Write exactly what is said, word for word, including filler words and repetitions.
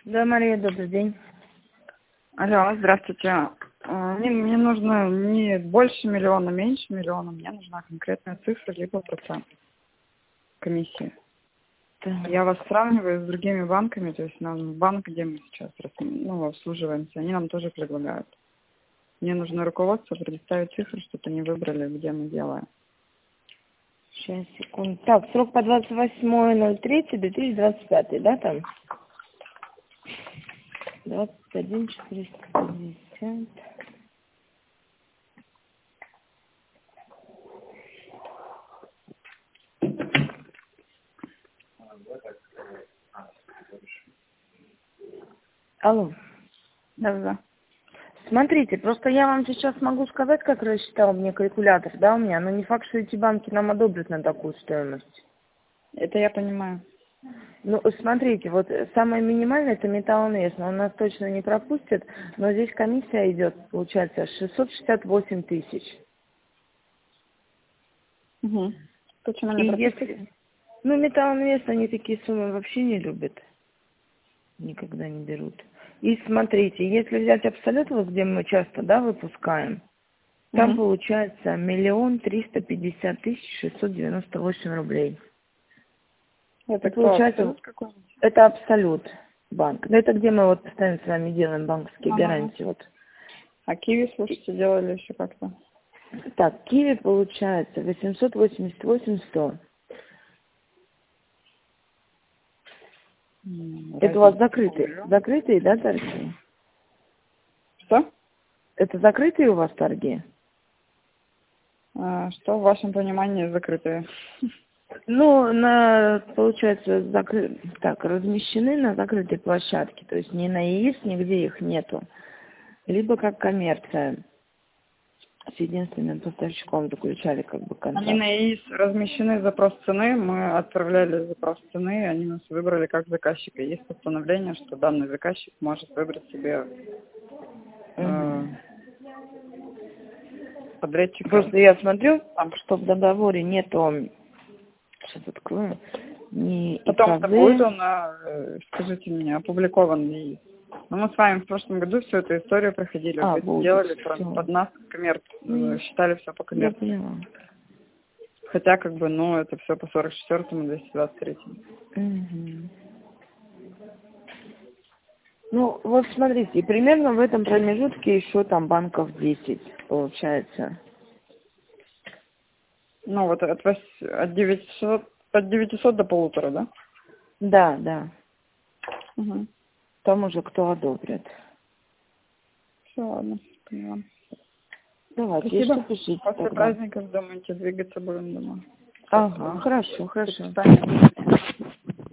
Да, Мария, добрый день. Алло, здравствуйте. А, Мне, мне нужно не больше миллиона, меньше миллиона. Мне нужна конкретная цифра, либо процент комиссии. Так. Я вас сравниваю с другими банками, то есть нам банк, где мы сейчас рас- ну, обслуживаемся, они нам тоже предлагают. Мне нужно руководство предоставить цифры, чтобы они выбрали, где мы делаем. Сейчас, секунду. Так, срок по двадцать восьмое ноль третье две тысячи двадцать пятый, да, там? двадцать один четыреста пятьдесят. Алло. Да-да-да. Смотрите, просто я вам сейчас могу сказать, как рассчитал мне калькулятор, да, у меня, но не факт, что эти банки нам одобрят на такую стоимость. Это я понимаю. Ну, смотрите, вот самое минимальное это Металл Инвест, но он нас точно не пропустит, но здесь комиссия идет, получается, шестьсот шестьдесят восемь тысяч. Угу. Почему И не пропустить? если... Ну, Металл Инвест, они такие суммы вообще не любят. Никогда не берут. И смотрите, если взять Абсолют, вот где мы часто, да, выпускаем, там Угу. получается миллион триста пятьдесят тысяч шестьсот девяносто восемь рублей. Это И кто, получается, Абсолют какой-нибудь? это Абсолют банк. Ну, это где мы вот постоянно с вами делаем банковские Ага. гарантии. Вот. А Киви, слушайте, делали еще как-то? Так, Киви получается восемьсот восемьдесят восемь сто. М, Это у вас Разница закрытые, полмиллиона. закрытые, да, торги? Что? Это закрытые у вас торги? А, что в вашем понимании закрытые? Ну, на, получается, закры... так, размещены на закрытой площадке, то есть не на ИИС, нигде их нету. Либо как коммерция. С единственным поставщиком заключали как бы Они контракт. на ИИС размещены запрос цены, мы отправляли запрос цены, и они нас выбрали как заказчика. Есть постановление, что данный заказчик может выбрать себе э, Мгм. подрядчика. Просто я смотрю, Там. что в договоре нету, сейчас открою, ни Потом-то будет ИКЗ. он, э, скажите мне, опубликован в ИИС. Но мы с вами в прошлом году всю эту историю проходили, А, вы будет, делали про- все. под нас коммерцию, Ну, э, считали все по я коммерции. поняла. Хотя, как бы, ну, это все по сорок четвёртому, двести двадцать третьему. Мгм. Ну, вот смотрите, примерно в этом промежутке еще там банков десять получается. Ну, вот от, вось- от девятисот, от девятисот до полутора, да? Да, да. Угу. Там уже кто одобрит. Все, ладно, поняла. Давайте, если Спасибо. пишите После тогда. праздников, думаете, двигаться будем, думаю. Ага, хорошо, До хорошо. свидания.